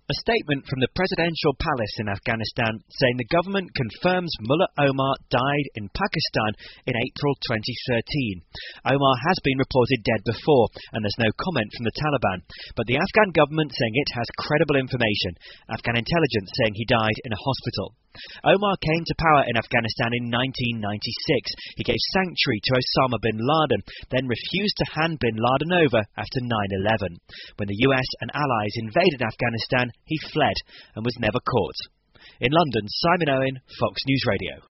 A statement from the presidential palace in Afghanistan saying the government confirms Mullah Omar died in Pakistan in April 2013. Omar has been reported dead before, and there's no comment from the Taliban, but the Afghan government saying it has credible information. Afghan intelligence saying he died in a hospital. Omar came to power in Afghanistan in 1996. He gave sanctuary to Osama bin Laden, then refused to hand bin Laden over after 9/11. When the US and allies invaded Afghanistan, he fled and was never caught. In London, Simon Owen, Fox News Radio.